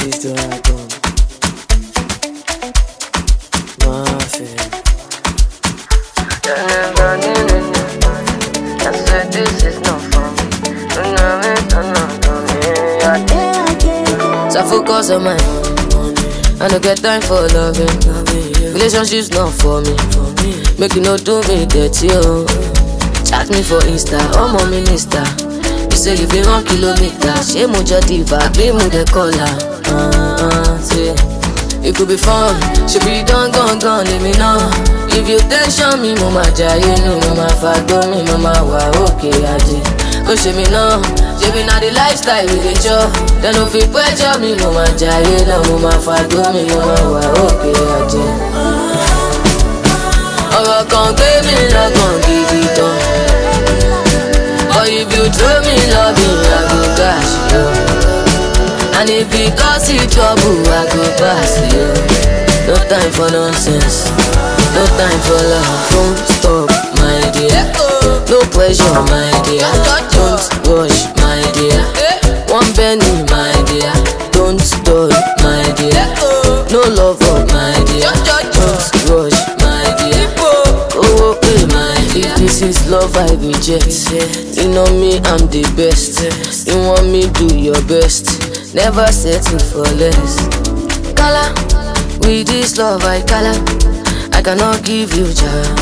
this to happen. Nothing. I said this is not for me. So I focus on my money. I don't get time for loving. Relationships not for me. Make you not do me dirty, oh. Chat me for Insta, I'm a minister. You say you been 1 kilometer. She muja diva, be mu de cola. See, it could be fun. Should be done, gone, let me know. If you tension me, mama jaye no, mama fago me, mama wa okay aje. Go show me no, she be not the lifestyle with the job. Then no fit pressure me, mama jaye no, mama fago me, mama wa okay aje. Ọ̀rọ̀ kan gbé mi lọ́kàn gidi tán. But if you throw me loving, I go cash you. And if it cause you trouble, I go pass you. No time for nonsense, no time for love. Don't stop, my dear. No pressure, my dear. Don't rush, my dear. One penny, my dear. Don't stop, my dear. No love up, my dear. Don't rush, my dear. Oh, okay, my dear. If this is love, I reject. You know me, I'm the best. You want me, do your best. Never settle for less. Color, with this love I color. I cannot give you jara.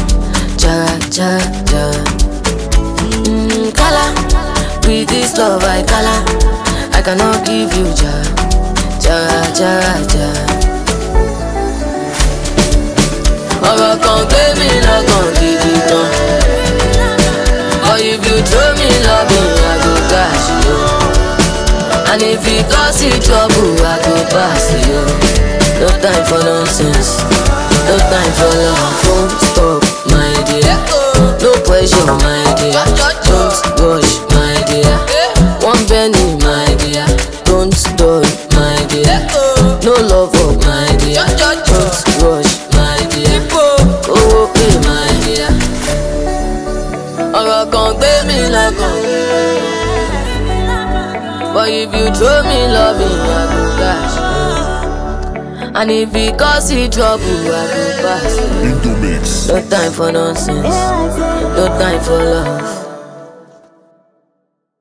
Color, with this love I color. I cannot give you jara. Ọ̀rọ̀ kan gbé mi lọ́kàn gidi gan. But if you throw me loving, I go cash you. And if it cause you trouble, I go pass you. No time for nonsense, no time for love. Don't stop, my dear. No pressure, my dear. Don't rush, my dear. One penny, my dear. Don't stop, my dear. No love up, my dear. Don't rush, my dear. Oh, okay, my dear. Ọ̀rọ̀ kan gbé mi lọ́kàn. But if you throw me loving, I go cash. And if it cause you trouble, I go pass. Into mix. No time for nonsense, no time for love.